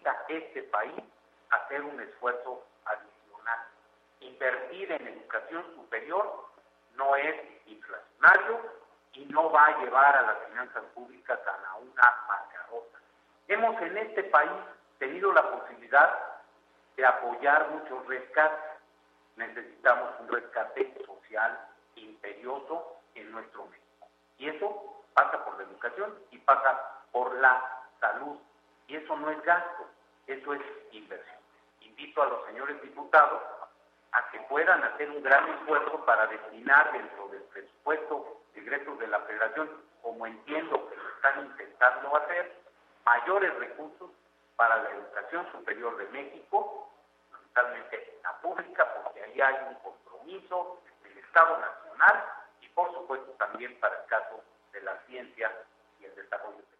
necesita este país hacer un esfuerzo adicional. Invertir en educación superior no es inflacionario y no va a llevar a las finanzas públicas a una bancarrota. Hemos en este país tenido la posibilidad de apoyar muchos rescates. Necesitamos un rescate social imperioso en nuestro México. Y eso pasa por la educación y pasa por la salud. Y eso no es gasto, eso es inversión. Invito a los señores diputados a que puedan hacer un gran esfuerzo para destinar dentro del presupuesto de egresos de la Federación, como entiendo que lo están intentando hacer, mayores recursos para la educación superior de México, fundamentalmente la pública, porque ahí hay un compromiso del Estado Nacional y por supuesto también para el caso de la ciencia y el desarrollo.